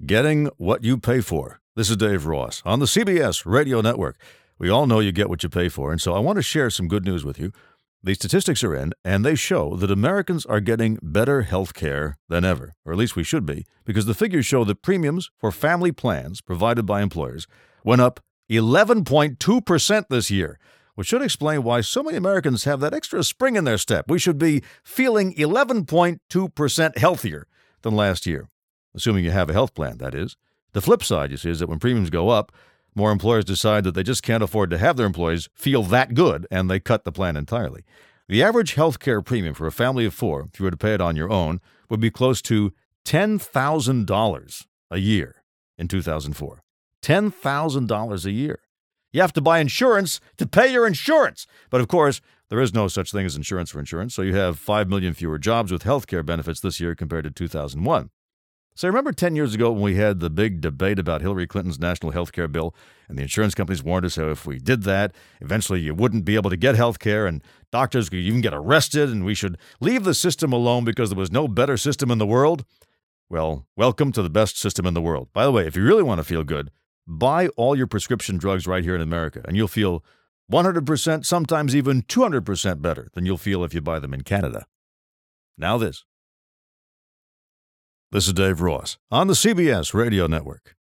Getting what you pay for. This is Dave Ross on the CBS Radio Network. We all know you get what you pay for, and so I want to share some good news with you. The statistics are in, and they show that Americans are getting better health care than ever, or at least we should be, because the figures show that premiums for family plans provided by employers went up 11.2% this year, which should explain why so many Americans have that extra spring in their step. We should be feeling 11.2% healthier than last year, assuming you have a health plan, that is. The flip side, you see, is that when premiums go up, more employers decide that they just can't afford to have their employees feel that good, and they cut the plan entirely. The average health care premium for a family of four, if you were to pay it on your own, would be close to $10,000 a year in 2004. $10,000 a year. You have to buy insurance to pay your insurance. But of course, there is no such thing as insurance for insurance, so you have 5 million fewer jobs with health care benefits this year compared to 2001. So remember 10 years ago when we had the big debate about Hillary Clinton's national health care bill, and the insurance companies warned us how if we did that, eventually you wouldn't be able to get health care, and doctors could even get arrested, and we should leave the system alone because there was no better system in the world? Well, welcome to the best system in the world. By the way, if you really want to feel good, buy all your prescription drugs right here in America, and you'll feel 100%, sometimes even 200% better than you'll feel if you buy them in Canada. Now this. This is Dave Ross on the CBS Radio Network.